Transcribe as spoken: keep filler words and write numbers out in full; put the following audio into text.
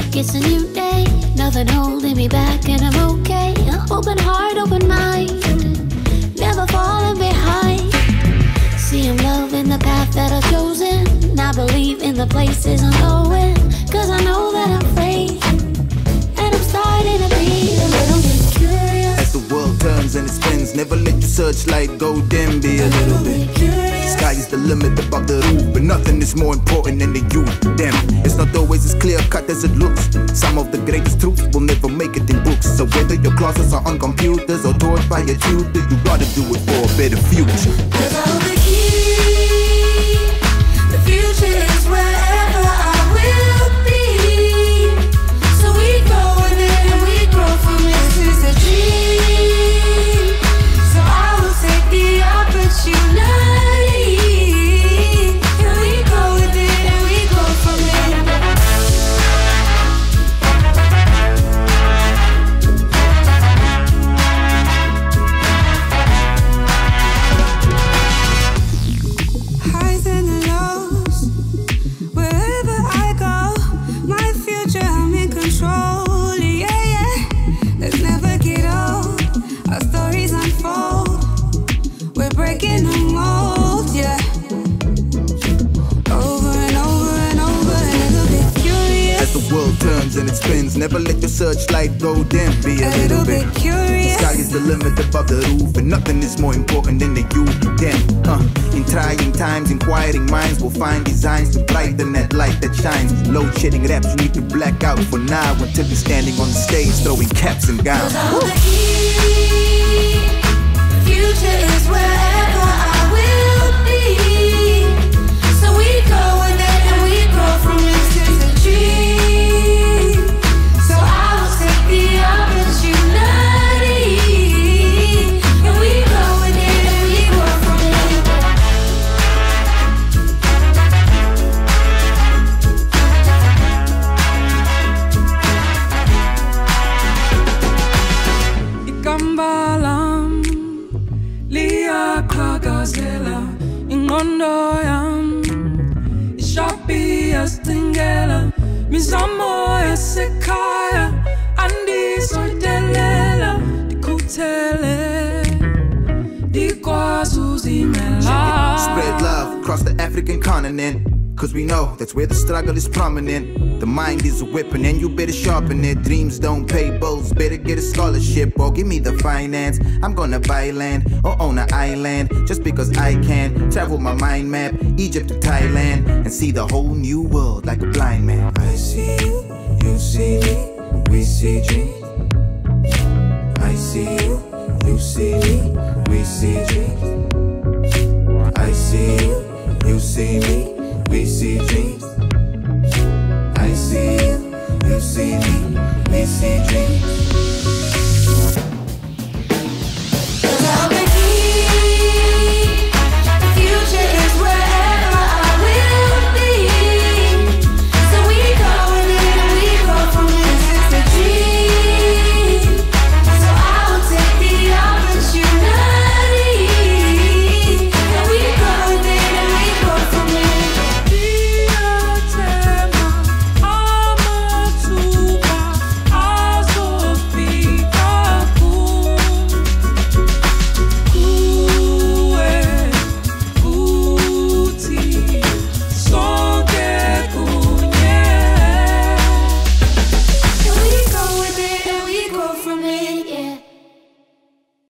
like it's a new day. Nothing holding me back and I'm okay. Open heart, open mind, never falling behind. See I'm loving the path that I've chosen. I believe in the places I'm going, cause I know that I'm free. And I'm starting to be a little bit curious. As the world turns and it spins, never let your searchlight go dim. Be a little bit curious. Sky is the limit above the roof, but nothing is more important than the youth. Damn, it's not always as clear cut as it looks. Some of the greatest truths will never make it in books. So whether your classes are on computers or taught by a tutor, you gotta do it for a better future. Cause I hold the key. The future is wherever I will be. So we go in it and we grow from it. This is a dream. So I will take the opportunity. And we go with it and we grow from it. Highs and lows, wherever I go, my future I'm in control. Yeah, yeah, let's never get old. Our stories unfold. We're breaking the mold, yeah. Over and over and over, a little bit curious. As the world turns and it spins, never let your searchlight go dim. Be a, A little bit curious. Sky is the limit above the roof, and nothing is more important than the youth. Damn, uh, in trying times, inquiring minds will find designs to brighten that light that shines. Load shedding raps, you need to black out for now until you're standing on the stage throwing caps and gowns. Cause I hold the key. The future is wherever I will be. So we go with it and we grow from it to the dream. So I will take the opportunity. And we go with it and we grow from it. Ikambalam, liyaqhakazela ingqondo yam, ishapi yasingela, mizamo yasekhaya andisodelela, ndikhuthele, ndikwazi uzimela. Spread love across the African continent, cause we know that's where the struggle is prominent. The mind is a weapon and you better sharpen it. Dreams don't pay bills, better get a scholarship or give me the finance. I'm gonna buy land or own an island just because I can. Travel my mind map, Egypt to Thailand, and see the whole new world like a blind man. I see you, you see me, we see dreams. I see you, you see me, we see dreams. I see you, you see me, we see dreams. I see you, you see me, we see dreams.